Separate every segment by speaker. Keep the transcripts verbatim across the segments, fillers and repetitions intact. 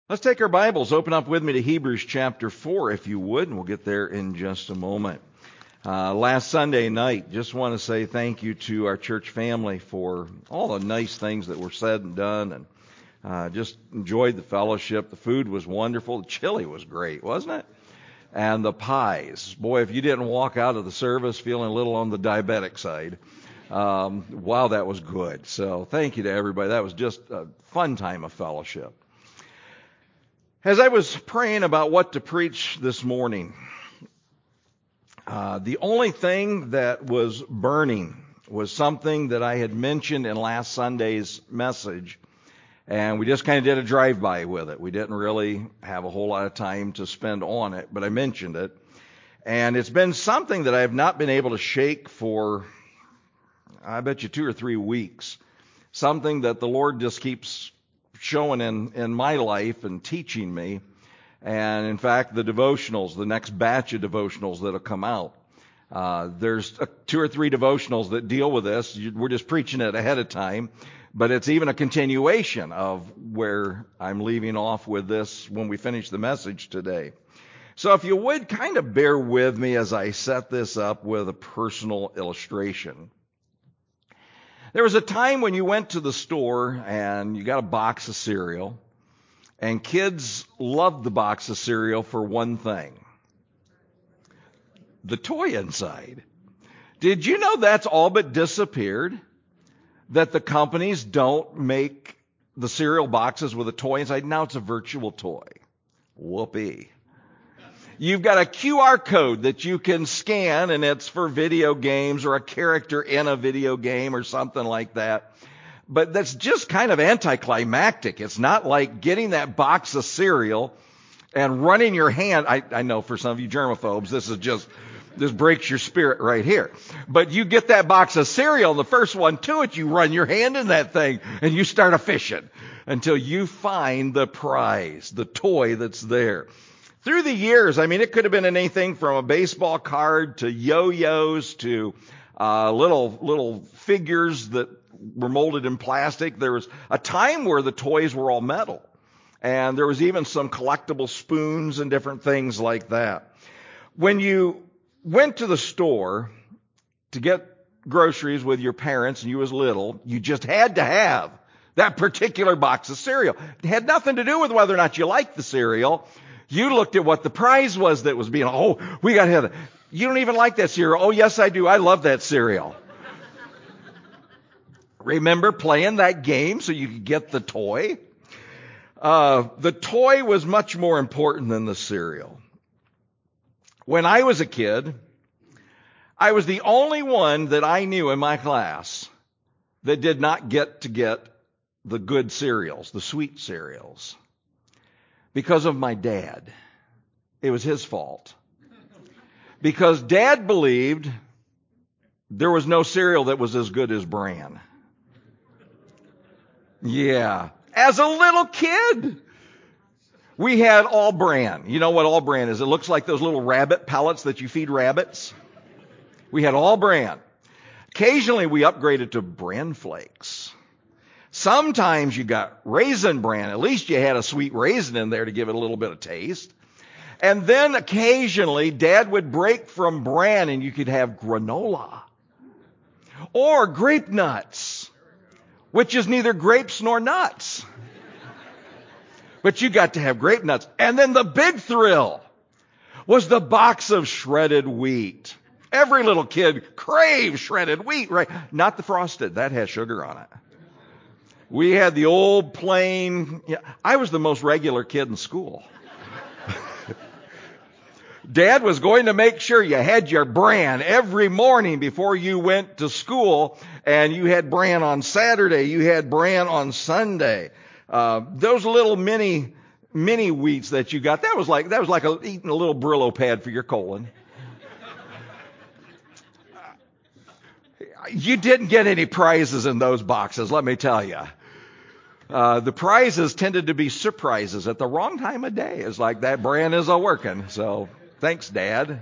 Speaker 1: Let's take our Bibles, open up with me to Hebrews chapter four, if you would, and we'll get there in just a moment. Uh, last Sunday night, just want to say thank you to our church family for all the nice things that were said and done, and uh, just enjoyed the fellowship. The food was wonderful. The chili was great, wasn't it? And the pies. Boy, if you didn't walk out of the service feeling a little on the diabetic side, um, wow, that was good. So thank you to everybody. That was just a fun time of fellowship. As I was praying about what to preach this morning, uh, the only thing that was burning was something that I had mentioned in last Sunday's message, and we just kind of did a drive-by with it. We didn't really have a whole lot of time to spend on it, but I mentioned it. And it's been something that I have not been able to shake for, I bet you, two or three weeks. Something that the Lord just keeps showing in, in my life and teaching me. And in fact, the devotionals, the next batch of devotionals that'll come out, uh, there's a, two or three devotionals that deal with this. You, we're just preaching it ahead of time, but it's even a continuation of where I'm leaving off with this when we finish the message today. So if you would kind of bear with me as I set this up with a personal illustration. There was a time when you went to the store and you got a box of cereal, and kids loved the box of cereal for one thing: the toy inside. Did you know that's all but disappeared? That the companies don't make the cereal boxes with a toy inside? Now it's a virtual toy. Whoopee. You've got a Q R code that you can scan, and it's for video games or a character in a video game or something like that. But that's just kind of anticlimactic. It's not like getting that box of cereal and running your hand. I, I know for some of you germaphobes, this is just, this breaks your spirit right here. But you get that box of cereal, and the first one to it, you run your hand in that thing and you start a fishing until you find the prize, the toy that's there. Through the years, I mean, it could have been anything from a baseball card to yo-yos to uh, little little figures that were molded in plastic. There was a time where the toys were all metal, and there was even some collectible spoons and different things like that. When you went to the store to get groceries with your parents and you was little, you just had to have that particular box of cereal. It had nothing to do with whether or not you liked the cereal. You looked at what the prize was that was being, oh, we got to have it. You don't even like that cereal. Oh, yes, I do. I love that cereal. Remember playing that game so you could get the toy? Uh, the toy was much more important than the cereal. When I was a kid, I was the only one that I knew in my class that did not get to get the good cereals, the sweet cereals. Because of my dad. It was his fault. Because Dad believed there was no cereal that was as good as Bran. Yeah. As a little kid, we had All Bran. You know what All Bran is? It looks like those little rabbit pellets that you feed rabbits. We had All Bran. Occasionally we upgraded to Bran Flakes. Sometimes you got Raisin Bran. At least you had a sweet raisin in there to give it a little bit of taste. And then occasionally Dad would break from Bran and you could have granola. Or grape nuts, which is neither grapes nor nuts. But you got to have grape nuts. And then the big thrill was the box of shredded wheat. Every little kid craves shredded wheat, right? Not the frosted. That has sugar on it. We had the old plain, yeah, I was the most regular kid in school. Dad was going to make sure you had your Bran every morning before you went to school, and you had Bran on Saturday, you had Bran on Sunday. Uh, those little mini, mini wheats that you got, that was like, that was like a, eating a little Brillo pad for your colon. You didn't get any prizes in those boxes, let me tell you. Uh, the prizes tended to be surprises at the wrong time of day. It's like that Bran is a working. So thanks, Dad.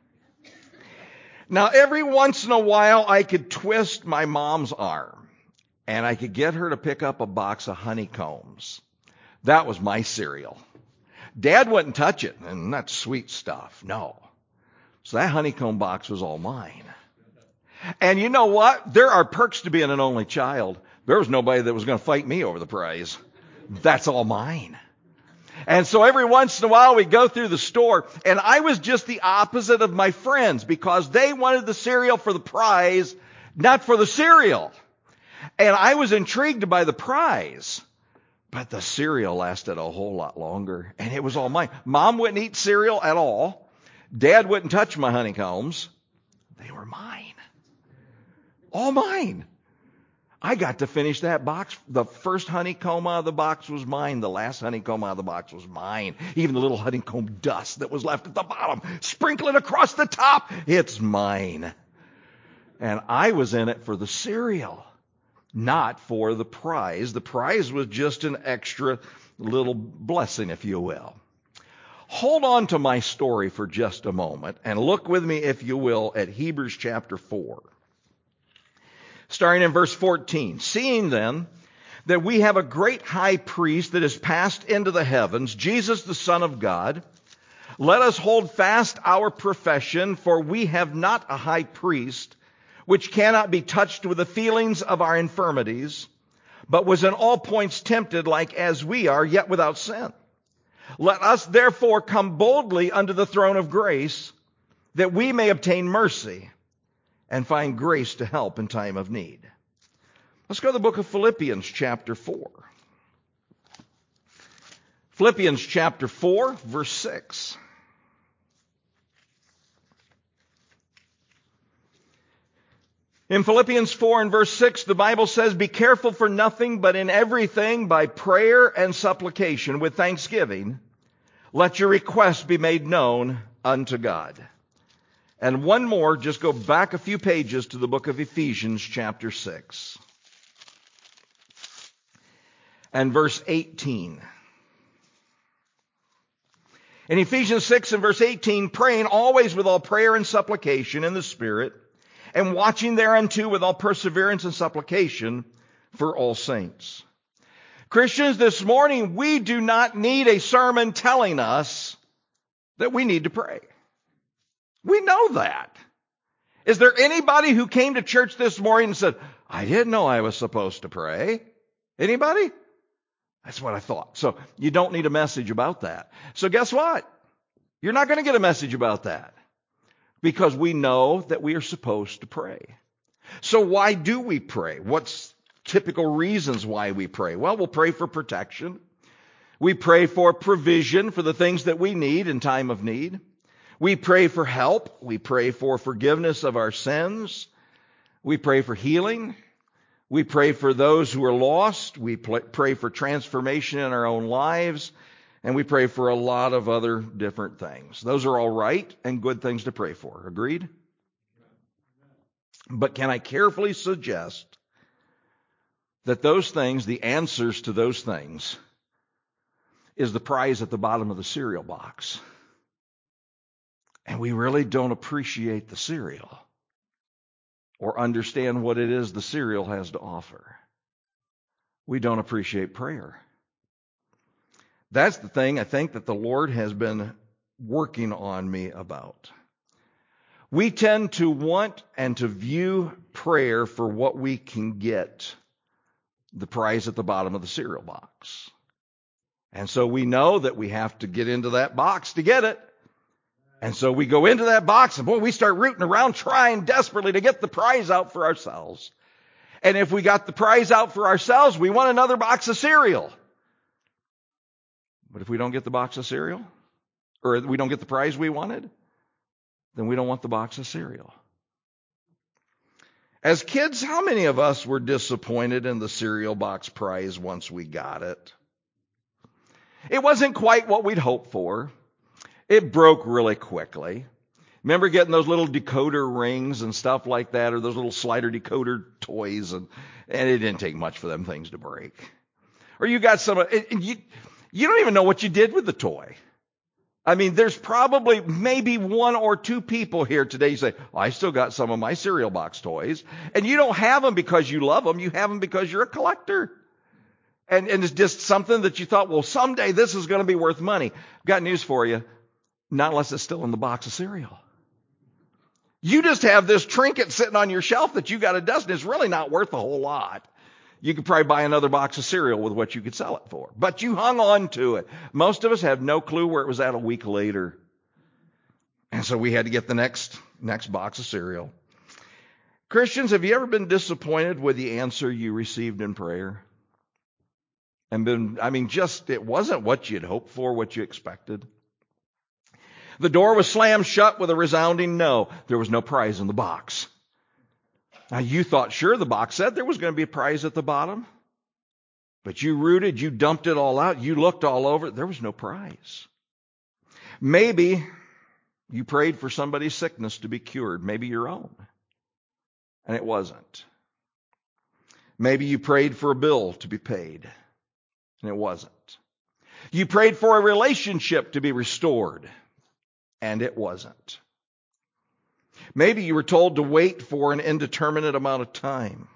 Speaker 1: Now, every once in a while, I could twist my mom's arm, and I could get her to pick up a box of honeycombs. That was my cereal. Dad wouldn't touch it, and that's sweet stuff. No. So that honeycomb box was all mine. And you know what? There are perks to being an only child. There was nobody that was going to fight me over the prize. That's all mine. And so every once in a while we go through the store, and I was just the opposite of my friends because they wanted the cereal for the prize, not for the cereal. And I was intrigued by the prize, but the cereal lasted a whole lot longer, and it was all mine. Mom wouldn't eat cereal at all. Dad wouldn't touch my honeycombs. They were mine. All mine. I got to finish that box. The first honeycomb out of the box was mine. The last honeycomb out of the box was mine. Even the little honeycomb dust that was left at the bottom, sprinkling across the top, it's mine. And I was in it for the cereal, not for the prize. The prize was just an extra little blessing, if you will. Hold on to my story for just a moment and look with me, if you will, at Hebrews chapter four. Starting in verse fourteen, seeing then that we have a great high priest that has passed into the heavens, Jesus the Son of God, let us hold fast our profession, for we have not a high priest which cannot be touched with the feelings of our infirmities, but was in all points tempted like as we are, yet without sin. Let us therefore come boldly unto the throne of grace, that we may obtain mercy and find grace to help in time of need. Let's go to the book of Philippians chapter four. Philippians chapter four, verse six. In Philippians four and verse six, the Bible says, be careful for nothing, but in everything by prayer and supplication with thanksgiving, let your requests be made known unto God. And one more, just go back a few pages to the book of Ephesians chapter six. And verse eighteen. In Ephesians six and verse eighteen, praying always with all prayer and supplication in the Spirit, and watching thereunto with all perseverance and supplication for all saints. Christians, this morning, we do not need a sermon telling us that we need to pray. We know that. Is there anybody who came to church this morning and said, I didn't know I was supposed to pray? Anybody? That's what I thought. So you don't need a message about that. So guess what? You're not going to get a message about that because we know that we are supposed to pray. So why do we pray? What's typical reasons why we pray? Well, we'll pray for protection. We pray for provision for the things that we need in time of need. We pray for help. We pray for forgiveness of our sins. We pray for healing. We pray for those who are lost. We pray for transformation in our own lives. And we pray for a lot of other different things. Those are all right and good things to pray for. Agreed? But can I carefully suggest that those things, the answers to those things, is the prize at the bottom of the cereal box? And we really don't appreciate the cereal or understand what it is the cereal has to offer. We don't appreciate prayer. That's the thing I think that the Lord has been working on me about. We tend to want and to view prayer for what we can get, the prize at the bottom of the cereal box. And so we know that we have to get into that box to get it. And so we go into that box and boy, we start rooting around trying desperately to get the prize out for ourselves. And if we got the prize out for ourselves, we want another box of cereal. But if we don't get the box of cereal, or we don't get the prize we wanted, then we don't want the box of cereal. As kids, how many of us were disappointed in the cereal box prize once we got it? It wasn't quite what we'd hoped for. It broke really quickly. Remember getting those little decoder rings and stuff like that, or those little slider decoder toys, and, and it didn't take much for them things to break. Or you got some, and you, you don't even know what you did with the toy. I mean, there's probably maybe one or two people here today who say, oh, I still got some of my cereal box toys. And you don't have them because you love them. You have them because you're a collector. And, and it's just something that you thought, well, someday this is going to be worth money. Got news for you. Not unless it's still in the box of cereal. You just have this trinket sitting on your shelf that you got a dozen. It's really not worth a whole lot. You could probably buy another box of cereal with what you could sell it for. But you hung on to it. Most of us have no clue where it was at a week later. And so we had to get the next, next box of cereal. Christians, have you ever been disappointed with the answer you received in prayer? And been, I mean, just, it wasn't what you'd hoped for, what you expected. The door was slammed shut with a resounding no. There was no prize in the box. Now, you thought, sure, the box said there was going to be a prize at the bottom. But you rooted, you dumped it all out, you looked all over, there was no prize. Maybe you prayed for somebody's sickness to be cured, maybe your own, and it wasn't. Maybe you prayed for a bill to be paid, and it wasn't. You prayed for a relationship to be restored, and it wasn't. Maybe you were told to wait for an indeterminate amount of time.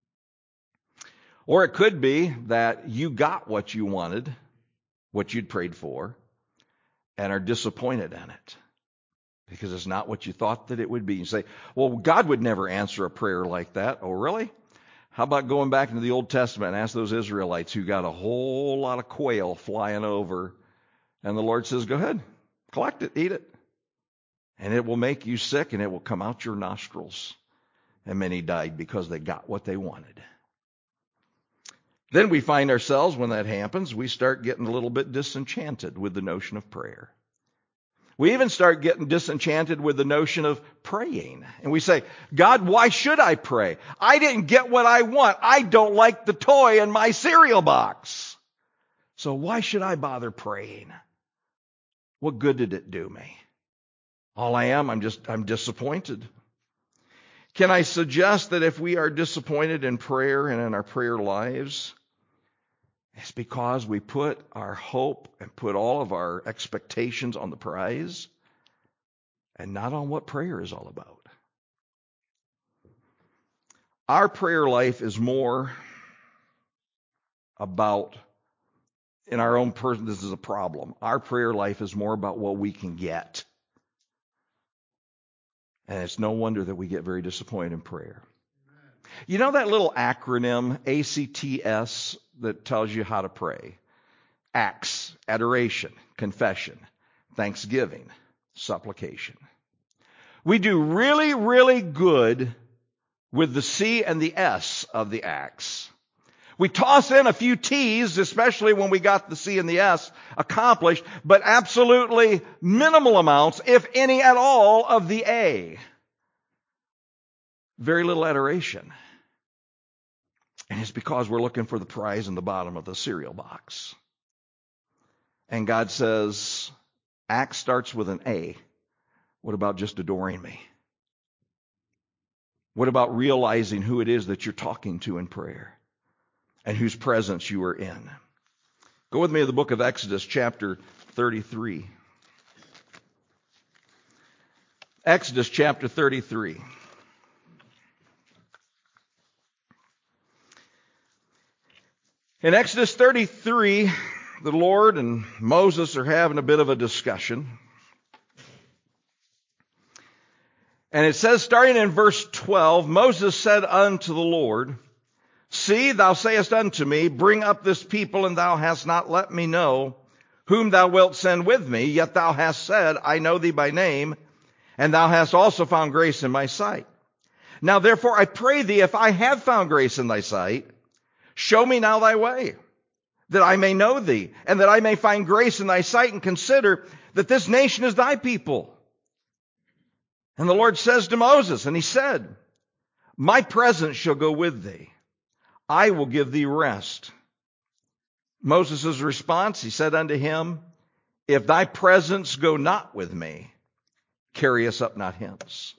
Speaker 1: Or it could be that you got what you wanted, what you'd prayed for, and are disappointed in it because it's not what you thought that it would be. You say, well, God would never answer a prayer like that. Oh, really? How about going back into the Old Testament and ask those Israelites who got a whole lot of quail flying over, and the Lord says, go ahead, collect it, eat it. And it will make you sick, and it will come out your nostrils. And many died because they got what they wanted. Then we find ourselves, when that happens, we start getting a little bit disenchanted with the notion of prayer. We even start getting disenchanted with the notion of praying. And we say, God, why should I pray? I didn't get what I want. I don't like the toy in my cereal box. So why should I bother praying? What good did it do me? All I am, I'm just, I'm disappointed. Can I suggest that if we are disappointed in prayer and in our prayer lives, it's because we put our hope and put all of our expectations on the prize and not on what prayer is all about. Our prayer life is more about, in our own person, this is a problem. Our prayer life is more about what we can get. And it's no wonder that we get very disappointed in prayer. You know that little acronym, A C T S, that tells you how to pray? Acts, adoration, confession, thanksgiving, supplication. We do really, really good with the C and the S of the Acts. We toss in a few T's, especially when we got the C and the S accomplished, but absolutely minimal amounts, if any at all, of the A. Very little adoration. And it's because we're looking for the prize in the bottom of the cereal box. And God says, Acts starts with an A. What about just adoring me? What about realizing who it is that you're talking to in prayer? And whose presence you are in. Go with me to the book of Exodus, chapter thirty-three. Exodus, chapter thirty-three. In Exodus thirty-three, the Lord and Moses are having a bit of a discussion. And it says, starting in verse twelve, Moses said unto the Lord, See, thou sayest unto me, Bring up this people, and thou hast not let me know whom thou wilt send with me. Yet thou hast said, I know thee by name, and thou hast also found grace in my sight. Now therefore I pray thee, if I have found grace in thy sight, show me now thy way, that I may know thee, and that I may find grace in thy sight, and consider that this nation is thy people. And the Lord says to Moses, and he said, My presence shall go with thee. I will give thee rest. Moses' response, he said unto him, If thy presence go not with me, carry us up not hence.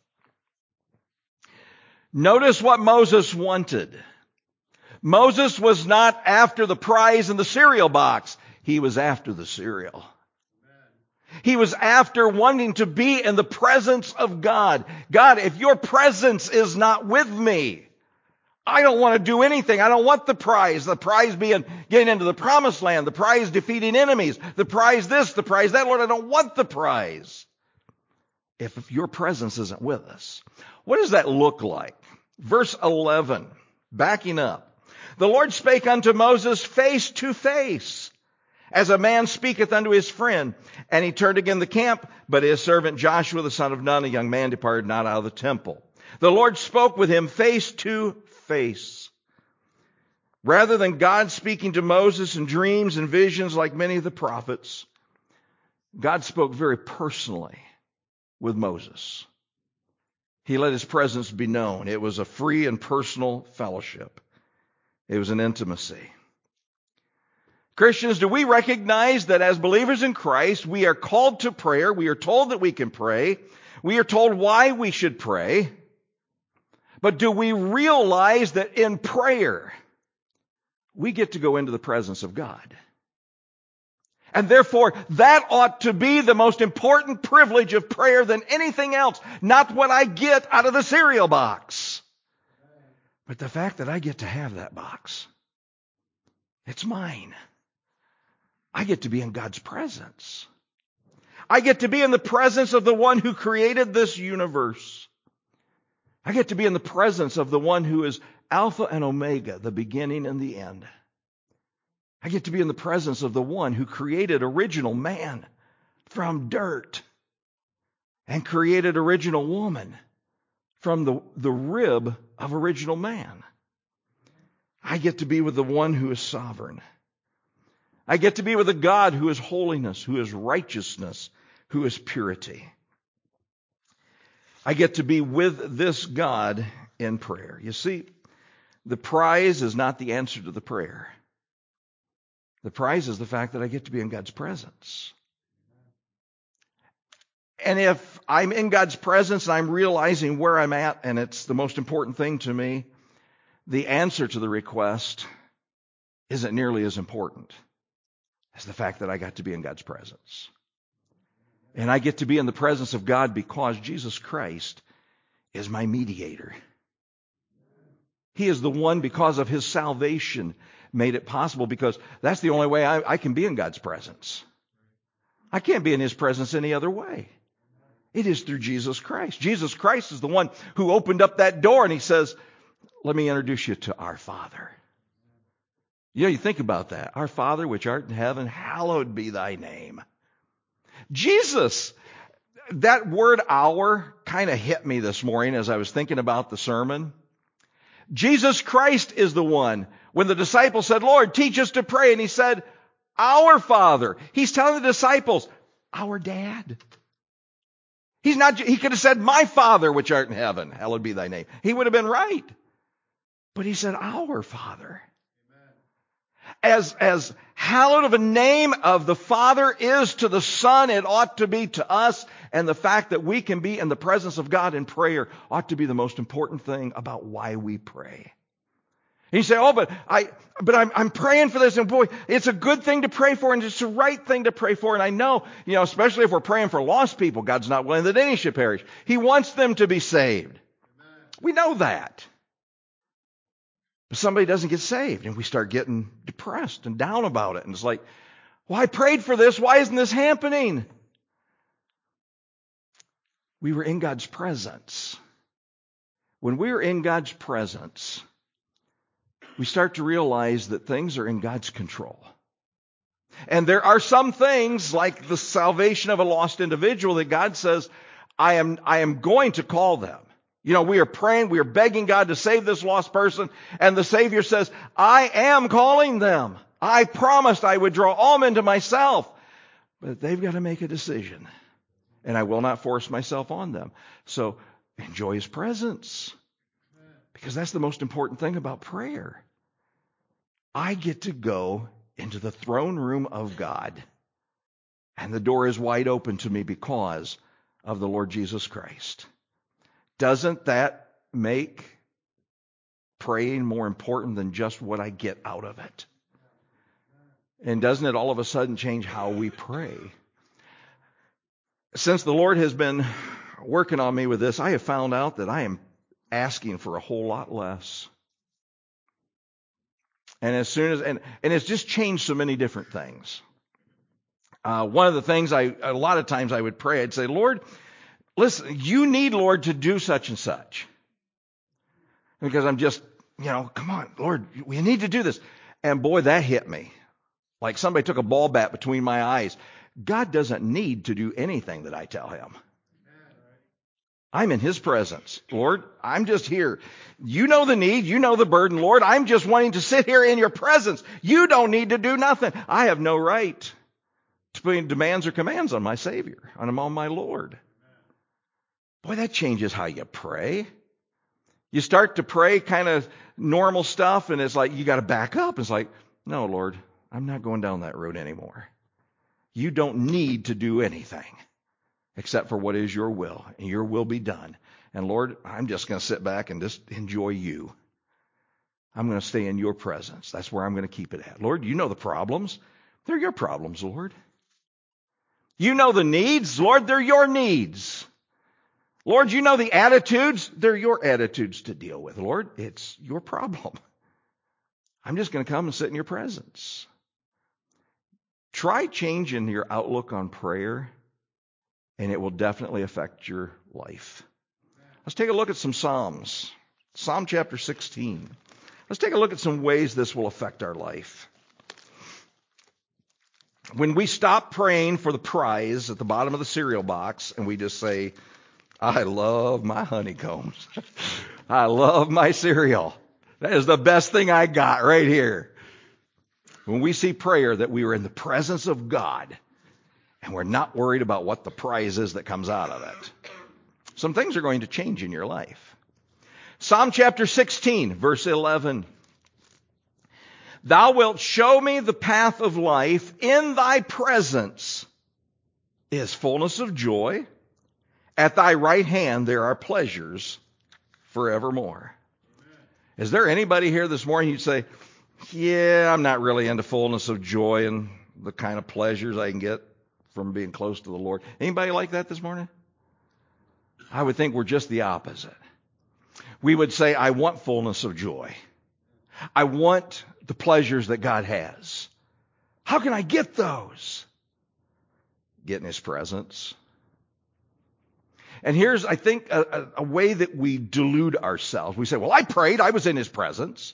Speaker 1: Notice what Moses wanted. Moses was not after the prize in the cereal box. He was after the cereal. He was after wanting to be in the presence of God. God, if your presence is not with me, I don't want to do anything. I don't want the prize. The prize being getting into the promised land. The prize defeating enemies. The prize this, the prize that. Lord, I don't want the prize. If, if your presence isn't with us. What does that look like? Verse eleven, backing up. The Lord spake unto Moses face to face, as a man speaketh unto his friend. And he turned again the camp, but his servant Joshua the son of Nun, a young man, departed not out of the temple. The Lord spoke with him face to face. Rather than God speaking to Moses in dreams and visions like many of the prophets, God spoke very personally with Moses. He let his presence be known. It was a free and personal fellowship. It was an intimacy. Christians, do we recognize that as believers in Christ, we are called to prayer? We are told that we can pray. We are told why we should pray. But do we realize that in prayer, we get to go into the presence of God? And therefore, that ought to be the most important privilege of prayer than anything else. Not what I get out of the cereal box, but the fact that I get to have that box. It's mine. I get to be in God's presence. I get to be in the presence of the one who created this universe. I get to be in the presence of the one who is Alpha and Omega, the beginning and the end. I get to be in the presence of the one who created original man from dirt and created original woman from the, the rib of original man. I get to be with the one who is sovereign. I get to be with a God who is holiness, who is righteousness, who is purity. I get to be with this God in prayer. You see, the prize is not the answer to the prayer. The prize is the fact that I get to be in God's presence. And if I'm in God's presence and I'm realizing where I'm at, and it's the most important thing to me, the answer to the request isn't nearly as important as the fact that I got to be in God's presence. And I get to be in the presence of God because Jesus Christ is my mediator. He is the one, because of his salvation, made it possible, because that's the only way I, I can be in God's presence. I can't be in his presence any other way. It is through Jesus Christ. Jesus Christ is the one who opened up that door, and he says, let me introduce you to our Father. You know, you think about that. Our Father, which art in heaven, hallowed be thy name. Jesus, that word our kind of hit me this morning as I was thinking about the sermon. Jesus Christ is the one. When the disciples said, Lord, teach us to pray, and he said, our Father. He's telling the disciples, our Dad. He's not, he could have said, my Father, which art in heaven, hallowed be thy name. He would have been right. But he said, our Father. As, as hallowed of a name of the Father is to the Son, it ought to be to us. And the fact that we can be in the presence of God in prayer ought to be the most important thing about why we pray. And you say, oh, but I, but I'm, I'm praying for this, and boy, it's a good thing to pray for, and it's the right thing to pray for. And I know, you know, especially if we're praying for lost people, God's not willing that any should perish. He wants them to be saved. Amen. We know that. But somebody doesn't get saved, and we start getting depressed and down about it. And it's like, well, I prayed for this. Why isn't this happening? We were in God's presence. When we are in God's presence, we start to realize that things are in God's control. And there are some things, like the salvation of a lost individual, that God says, I am, I am going to call them. You know, we are praying, we are begging God to save this lost person, and the Savior says, I am calling them. I promised I would draw all men to myself. But they've got to make a decision, and I will not force myself on them. So enjoy his presence, because that's the most important thing about prayer. I get to go into the throne room of God, and the door is wide open to me because of the Lord Jesus Christ. Doesn't that make praying more important than just what I get out of it? And doesn't it all of a sudden change how we pray? Since the Lord has been working on me with this, I have found out that I am asking for a whole lot less. And as soon as, and, and it's just changed so many different things. Uh, one of the things I, a lot of times I would pray, I'd say, Lord, listen, you need, Lord, to do such and such. Because I'm just, you know, come on, Lord, we need to do this. And boy, that hit me. Like somebody took a ball bat between my eyes. God doesn't need to do anything that I tell him. I'm in his presence. Lord, I'm just here. You know the need. You know the burden. Lord, I'm just wanting to sit here in your presence. You don't need to do nothing. I have no right to put demands or commands on my Savior, on on my Lord. Boy, that changes how you pray. You start to pray kind of normal stuff, and it's like you got to back up. It's like, no, Lord, I'm not going down that road anymore. You don't need to do anything except for what is your will, and your will be done. And Lord, I'm just going to sit back and just enjoy you. I'm going to stay in your presence. That's where I'm going to keep it at. Lord, you know the problems. They're your problems, Lord. You know the needs. Lord, they're your needs. Lord, you know the attitudes. They're your attitudes to deal with. Lord, it's your problem. I'm just going to come and sit in your presence. Try changing your outlook on prayer, and it will definitely affect your life. Let's take a look at some Psalms. Psalm chapter sixteen. Let's take a look at some ways this will affect our life. When we stop praying for the prize at the bottom of the cereal box and we just say, I love my honeycombs. I love my cereal. That is the best thing I got right here. When we see prayer that we are in the presence of God and we're not worried about what the prize is that comes out of it, some things are going to change in your life. Psalm chapter sixteen, verse eleven. Thou wilt show me the path of life. In thy presence is fullness of joy. At thy right hand there are pleasures forevermore. Amen. Is there anybody here this morning who'd say, yeah, I'm not really into fullness of joy and the kind of pleasures I can get from being close to the Lord? Anybody like that this morning? I would think we're just the opposite. We would say, I want fullness of joy. I want the pleasures that God has. How can I get those? Get in his presence. And here's, I think, a, a, a way that we delude ourselves. We say, well, I prayed. I was in his presence.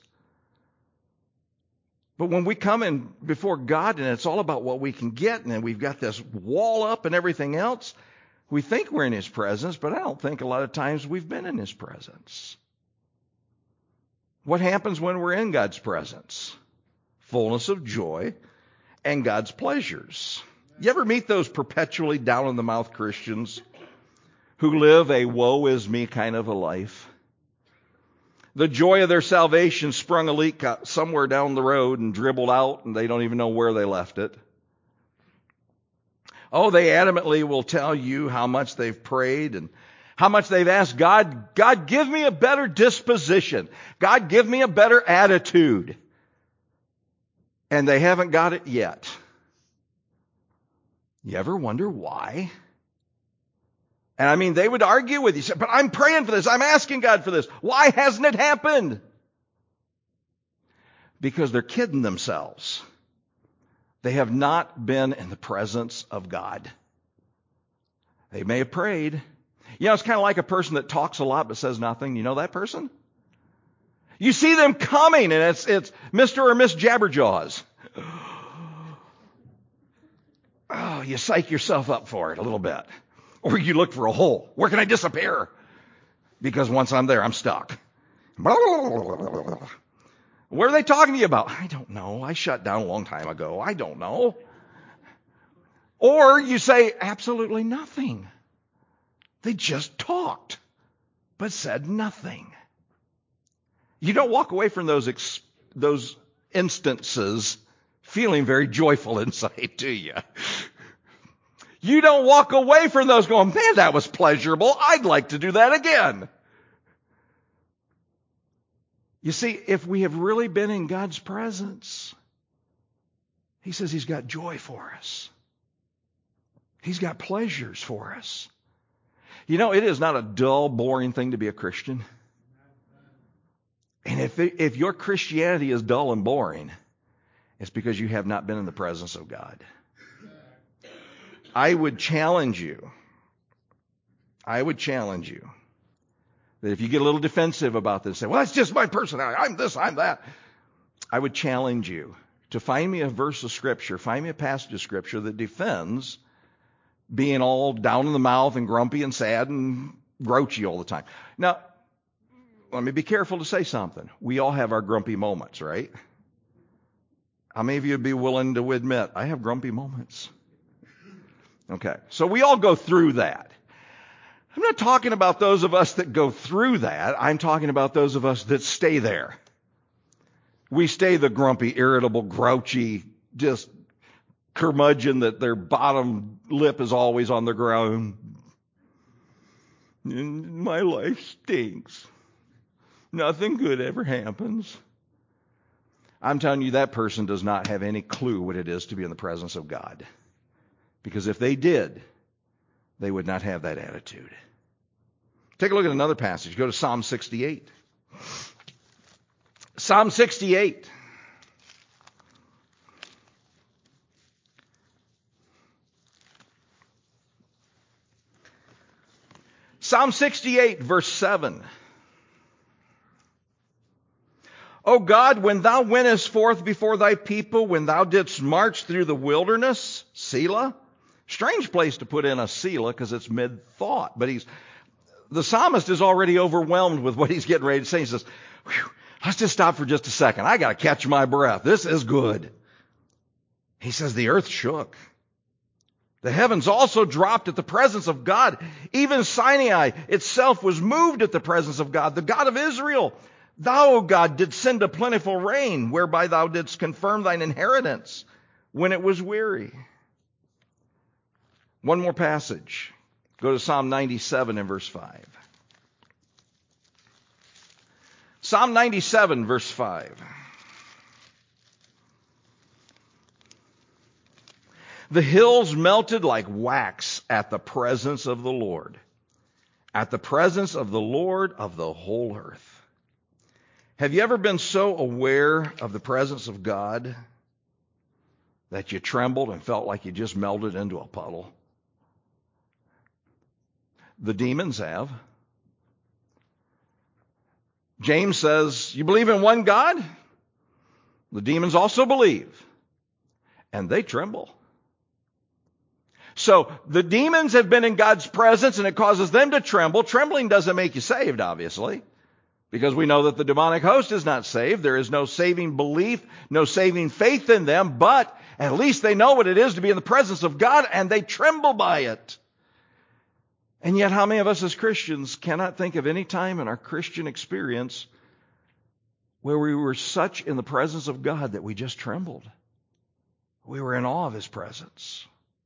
Speaker 1: But when we come in before God and it's all about what we can get, and then we've got this wall up and everything else, we think we're in his presence, but I don't think a lot of times we've been in his presence. What happens when we're in God's presence? Fullness of joy and God's pleasures. You ever meet those perpetually down-in-the-mouth Christians who live a woe is me kind of a life? The joy of their salvation sprung a leak somewhere down the road and dribbled out, and they don't even know where they left it. Oh, they adamantly will tell you how much they've prayed and how much they've asked God, God, give me a better disposition. God, give me a better attitude. And they haven't got it yet. You ever wonder why? And I mean, they would argue with you, say, but I'm praying for this. I'm asking God for this. Why hasn't it happened? Because they're kidding themselves. They have not been in the presence of God. They may have prayed. You know, it's kind of like a person that talks a lot but says nothing. You know that person? You see them coming, and it's it's Mister or Miss Jabberjaws. Oh, you psych yourself up for it a little bit. Or you look for a hole. Where can I disappear? Because once I'm there, I'm stuck. What are they talking to you about? I don't know. I shut down a long time ago. I don't know. Or you say absolutely nothing. They just talked, but said nothing. You don't walk away from those ex- those instances feeling very joyful inside, do you? You don't walk away from those going, man, that was pleasurable. I'd like to do that again. You see, if we have really been in God's presence, he says he's got joy for us. He's got pleasures for us. You know, it is not a dull, boring thing to be a Christian. And if it, if your Christianity is dull and boring, it's because you have not been in the presence of God. I would challenge you. I would challenge you that if you get a little defensive about this, say, well, that's just my personality. I'm this, I'm that. I would challenge you to find me a verse of Scripture, find me a passage of Scripture that defends being all down in the mouth and grumpy and sad and grouchy all the time. Now, let me be careful to say something. We all have our grumpy moments, right? How many of you would be willing to admit, I have grumpy moments? Okay, so we all go through that. I'm not talking about those of us that go through that. I'm talking about those of us that stay there. We stay the grumpy, irritable, grouchy, just curmudgeon that their bottom lip is always on the ground. My life stinks. Nothing good ever happens. I'm telling you, that person does not have any clue what it is to be in the presence of God. Because if they did, they would not have that attitude. Take a look at another passage. Go to Psalm sixty-eight. Psalm sixty-eight. Psalm sixty-eight, verse seven. O God, when thou wentest forth before thy people, when thou didst march through the wilderness, Selah. Strange place to put in a Selah because it's mid-thought. But he's, the psalmist is already overwhelmed with what he's getting ready to say. He says, let's just stop for just a second. I got to catch my breath. This is good. He says the earth shook. The heavens also dropped at the presence of God. Even Sinai itself was moved at the presence of God, the God of Israel. Thou, O God, didst send a plentiful rain, whereby thou didst confirm thine inheritance when it was weary. One more passage. Go to Psalm ninety-seven and verse five. Psalm ninety-seven, verse five. The hills melted like wax at the presence of the Lord, at the presence of the Lord of the whole earth. Have you ever been so aware of the presence of God that you trembled and felt like you just melted into a puddle? The demons have. James says, you believe in one God? The demons also believe, and they tremble. So the demons have been in God's presence and it causes them to tremble. Trembling doesn't make you saved, obviously, because we know that the demonic host is not saved. There is no saving belief, no saving faith in them, but at least they know what it is to be in the presence of God and they tremble by it. And yet how many of us as Christians cannot think of any time in our Christian experience where we were such in the presence of God that we just trembled? We were in awe of His presence.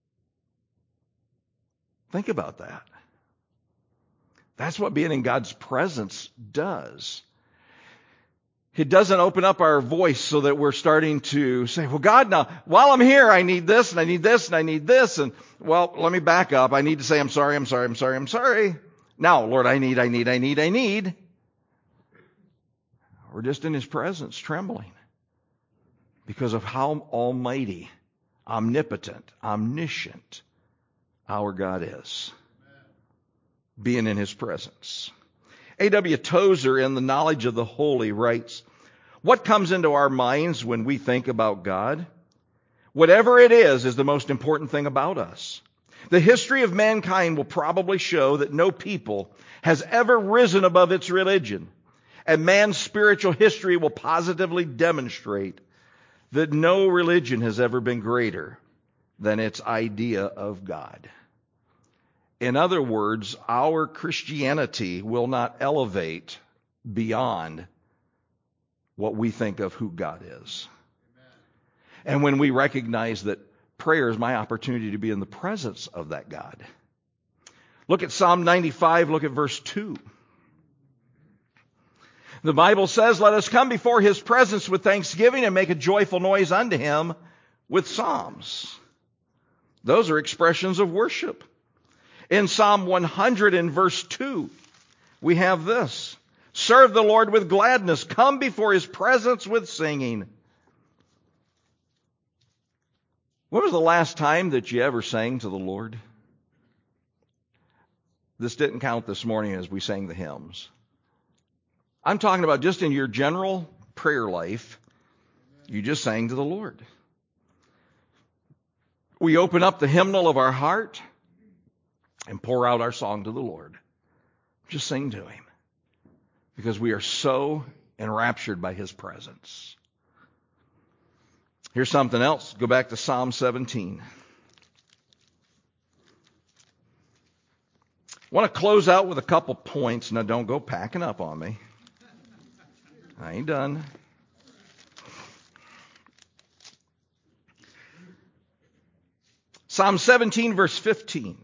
Speaker 1: Think about that. That's what being in God's presence does. It doesn't open up our voice so that we're starting to say, well, God, now, while I'm here, I need this, and I need this, and I need this, and, well, let me back up. I need to say, I'm sorry, I'm sorry, I'm sorry, I'm sorry. Now, Lord, I need, I need, I need, I need. We're just in His presence, trembling because of how almighty, omnipotent, omniscient our God is. Being in His presence. A W Tozer, in The Knowledge of the Holy, writes, what comes into our minds when we think about God? Whatever it is, is the most important thing about us. The history of mankind will probably show that no people has ever risen above its religion. And man's spiritual history will positively demonstrate that no religion has ever been greater than its idea of God. In other words, our Christianity will not elevate beyond what we think of who God is. Amen. And when we recognize that prayer is my opportunity to be in the presence of that God. Look at Psalm ninety-five, look at verse two. The Bible says, let us come before His presence with thanksgiving and make a joyful noise unto Him with psalms. Those are expressions of worship. In Psalm one hundred in verse two, we have this. Serve the Lord with gladness. Come before His presence with singing. When was the last time that you ever sang to the Lord? This didn't count this morning as we sang the hymns. I'm talking about just in your general prayer life, you just sang to the Lord. We open up the hymnal of our heart and pour out our song to the Lord. Just sing to Him because we are so enraptured by His presence. Here's something else. Go back to Psalm seventeen. I want to close out with a couple points. Now, don't go packing up on me. I ain't done. Psalm seventeen, verse fifteen.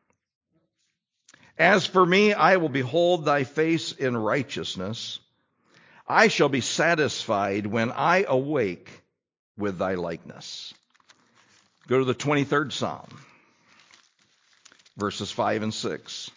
Speaker 1: As for me, I will behold thy face in righteousness. I shall be satisfied when I awake with thy likeness. Go to the twenty-third Psalm, verses five and six.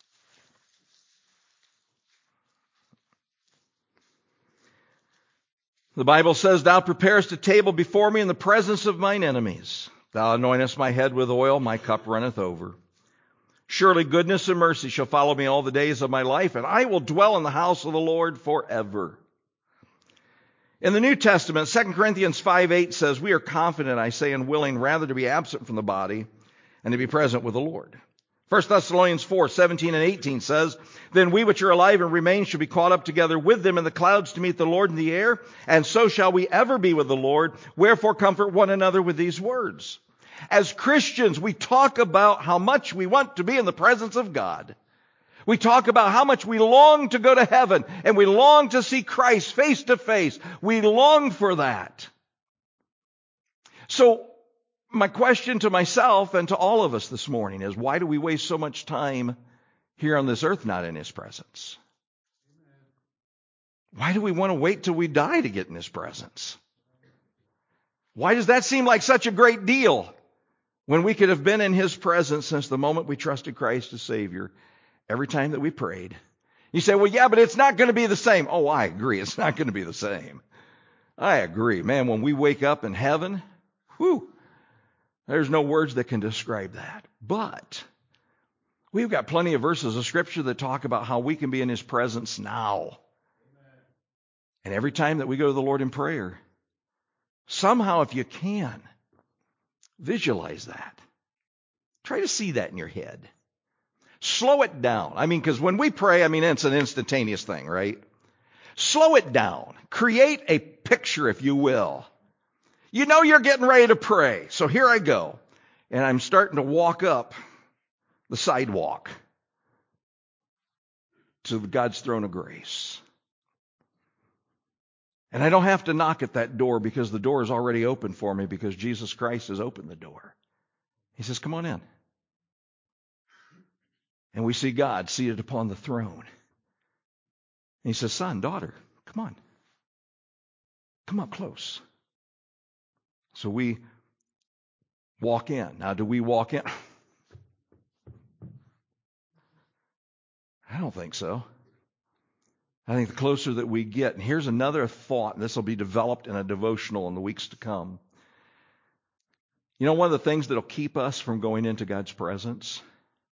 Speaker 1: The Bible says, Thou preparest a table before me in the presence of mine enemies. Thou anointest my head with oil, my cup runneth over. Surely goodness and mercy shall follow me all the days of my life, and I will dwell in the house of the Lord forever. In the New Testament, Second Corinthians five eight says, We are confident, I say, and willing rather to be absent from the body and to be present with the Lord. First Thessalonians four seventeen and eighteen says, Then we which are alive and remain shall be caught up together with them in the clouds to meet the Lord in the air, and so shall we ever be with the Lord. Wherefore comfort one another with these words. As Christians, we talk about how much we want to be in the presence of God. We talk about how much we long to go to heaven, and we long to see Christ face to face. We long for that. So, my question to myself and to all of us this morning is, why do we waste so much time here on this earth not in His presence? Why do we want to wait till we die to get in His presence? Why does that seem like such a great deal when we could have been in His presence since the moment we trusted Christ as Savior, every time that we prayed? You say, well, yeah, but it's not going to be the same. Oh, I agree. It's not going to be the same. I agree. Man, when we wake up in heaven, whew, there's no words that can describe that. But we've got plenty of verses of Scripture that talk about how we can be in His presence now. And every time that we go to the Lord in prayer, somehow, if you can, visualize that. Try to see that in your head. Slow it down. I mean, because when we pray, I mean, it's an instantaneous thing, right? Slow it down. Create a picture, if you will. You know you're getting ready to pray. So here I go. And I'm starting to walk up the sidewalk to God's throne of grace. And I don't have to knock at that door because the door is already open for me because Jesus Christ has opened the door. He says, come on in. And we see God seated upon the throne. And He says, son, daughter, come on. Come up close. So we walk in. Now, do we walk in? I don't think so. I think the closer that we get, and here's another thought, and this will be developed in a devotional in the weeks to come. You know, one of the things that will keep us from going into God's presence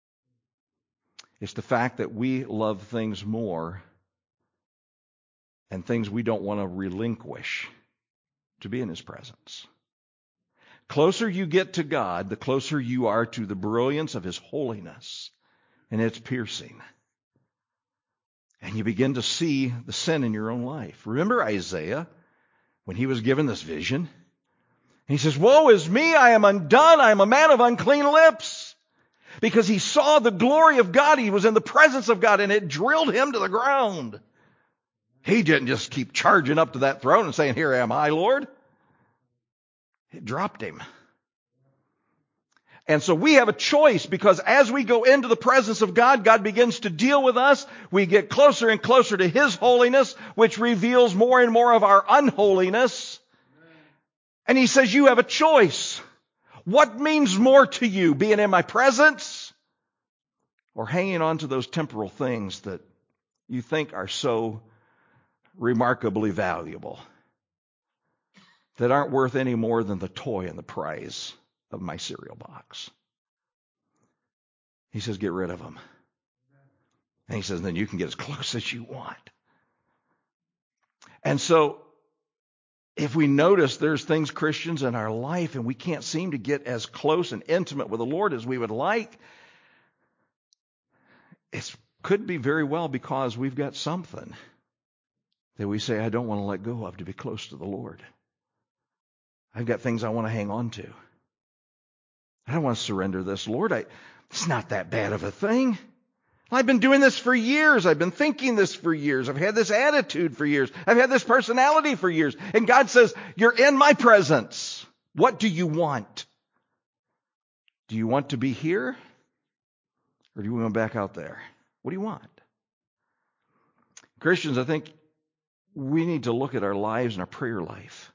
Speaker 1: is the fact that we love things more and things we don't want to relinquish to be in His presence. Closer you get to God, the closer you are to the brilliance of His holiness, and it's piercing. And you begin to see the sin in your own life. Remember Isaiah, when he was given this vision? He says, woe is me, I am undone, I am a man of unclean lips. Because he saw the glory of God, he was in the presence of God, and it drilled him to the ground. He didn't just keep charging up to that throne and saying, here am I, Lord. It dropped him. And so we have a choice, because as we go into the presence of God, God begins to deal with us. We get closer and closer to His holiness, which reveals more and more of our unholiness. And He says, you have a choice. What means more to you, being in my presence or hanging on to those temporal things that you think are so remarkably valuable that aren't worth any more than the toy and the prize of my cereal box? He says, get rid of them. And he says, then you can get as close as you want. And so, if we notice there's things, Christians, in our life, and we can't seem to get as close and intimate with the Lord as we would like, it could be very well because we've got something that we say, I don't want to let go of to be close to the Lord. I've got things I want to hang on to. I don't want to surrender this. Lord, I, it's not that bad of a thing. I've been doing this for years. I've been thinking this for years. I've had this attitude for years. I've had this personality for years. And God says, you're in my presence. What do you want? Do you want to be here? Or do you want to back out there? What do you want? Christians, I think we need to look at our lives and our prayer life.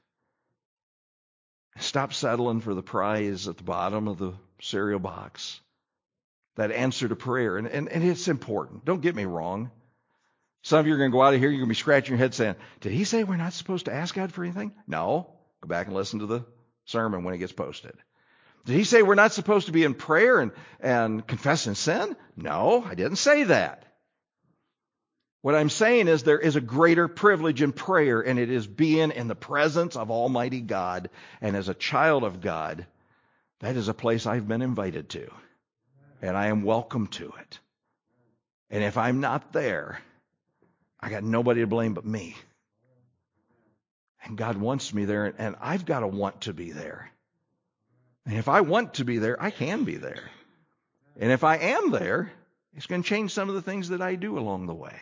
Speaker 1: Stop settling for the prize at the bottom of the cereal box. That answer to prayer. And, and, and it's important. Don't get me wrong. Some of you are going to go out of here, you're going to be scratching your head saying, did he say we're not supposed to ask God for anything? No. Go back and listen to the sermon when it gets posted. Did he say we're not supposed to be in prayer and, and confessing sin? No, I didn't say that. What I'm saying is there is a greater privilege in prayer, and it is being in the presence of Almighty God. And as a child of God, that is a place I've been invited to. And I am welcome to it. And if I'm not there, I got nobody to blame but me. And God wants me there, and I've got to want to be there. And if I want to be there, I can be there. And if I am there, it's going to change some of the things that I do along the way.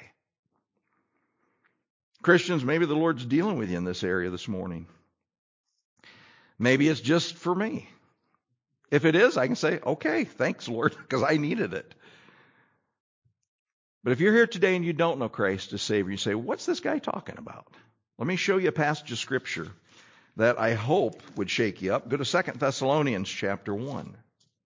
Speaker 1: Christians, maybe the Lord's dealing with you in this area this morning. Maybe it's just for me. If it is, I can say, okay, thanks, Lord, because I needed it. But if you're here today and you don't know Christ as Savior, you say, what's this guy talking about? Let me show you a passage of Scripture that I hope would shake you up. Go to Second Thessalonians chapter one.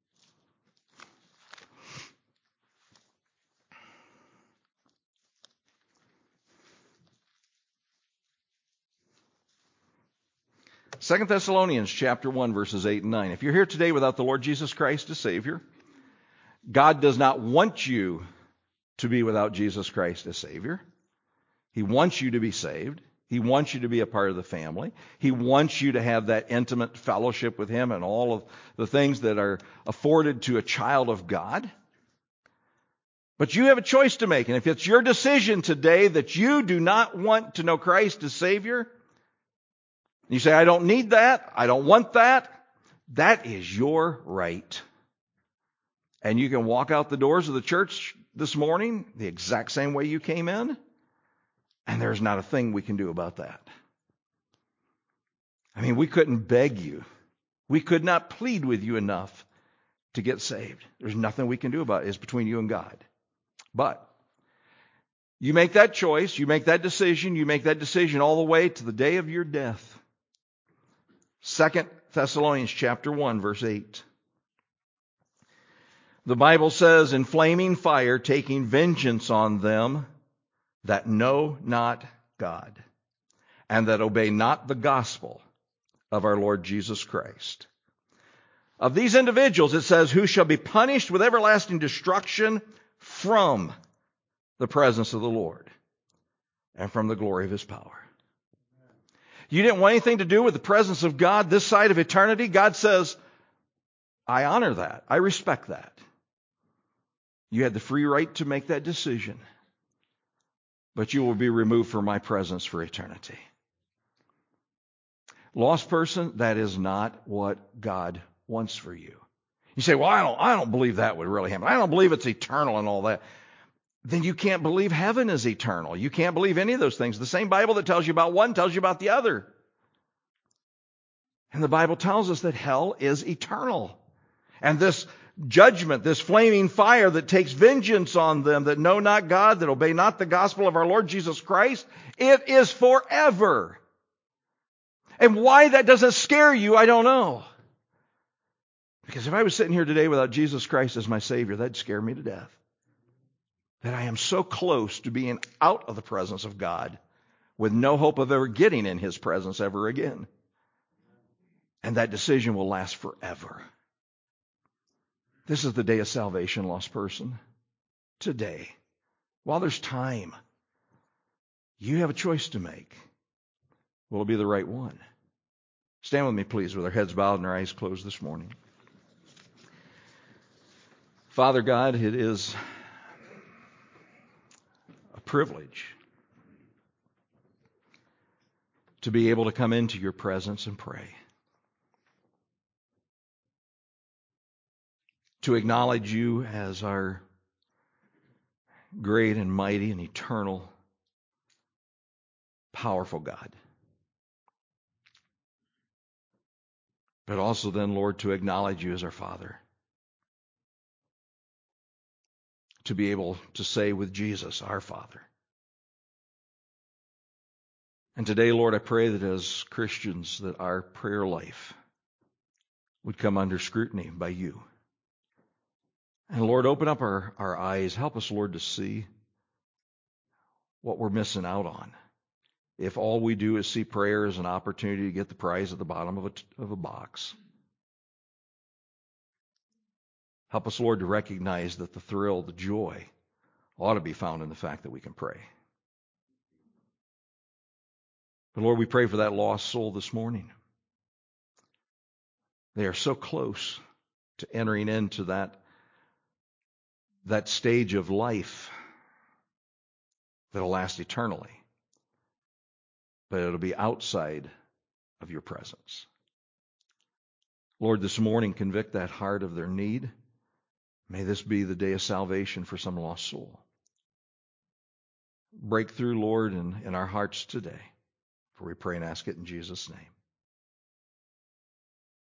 Speaker 1: Second Thessalonians chapter one, verses eight and nine. If you're here today without the Lord Jesus Christ as Savior, God does not want you to be without Jesus Christ as Savior. He wants you to be saved. He wants you to be a part of the family. He wants you to have that intimate fellowship with Him and all of the things that are afforded to a child of God. But you have a choice to make. And if it's your decision today that you do not want to know Christ as Savior, you say, I don't need that, I don't want that, that is your right. And you can walk out the doors of the church this morning the exact same way you came in, and there's not a thing we can do about that. I mean, we couldn't beg you. We could not plead with you enough to get saved. There's nothing we can do about it. It's between you and God. But you make that choice, you make that decision, you make that decision all the way to the day of your death. Second Thessalonians chapter one, verse eight. The Bible says, in flaming fire, taking vengeance on them that know not God, and that obey not the gospel of our Lord Jesus Christ. Of these individuals, it says, who shall be punished with everlasting destruction from the presence of the Lord and from the glory of His power. You didn't want anything to do with the presence of God this side of eternity? God says, I honor that. I respect that. You had the free right to make that decision. But you will be removed from my presence for eternity. Lost person, that is not what God wants for you. You say, well, I don't, I don't believe that would really happen. I don't believe it's eternal and all that. Then you can't believe heaven is eternal. You can't believe any of those things. The same Bible that tells you about one tells you about the other. And the Bible tells us that hell is eternal. And this judgment, this flaming fire that takes vengeance on them that know not God, that obey not the gospel of our Lord Jesus Christ, it is forever. And why that doesn't scare you, I don't know. Because if I was sitting here today without Jesus Christ as my Savior, that'd scare me to death. that I am so close to being out of the presence of God with no hope of ever getting in His presence ever again. And that decision will last forever. This is the day of salvation, lost person. Today, while there's time, you have a choice to make. Will it be the right one? Stand with me, please, with our heads bowed and our eyes closed this morning. Father God, it is a privilege to be able to come into your presence and pray. To acknowledge you as our great and mighty and eternal, powerful God. But also then, Lord, to acknowledge you as our Father. To be able to say with Jesus, our Father. And today, Lord, I pray that as Christians, that our prayer life would come under scrutiny by you. And Lord, open up our, our eyes. Help us, Lord, to see what we're missing out on. If all we do is see prayer as an opportunity to get the prize at the bottom of a, of a box. Help us, Lord, to recognize that the thrill, the joy, ought to be found in the fact that we can pray. But Lord, we pray for that lost soul this morning. They are so close to entering into that, that stage of life that'll last eternally. But it'll be outside of your presence. Lord, this morning, convict that heart of their need. May this be the day of salvation for some lost soul. Break through, Lord, in, in our hearts today. For we pray and ask it in Jesus' name.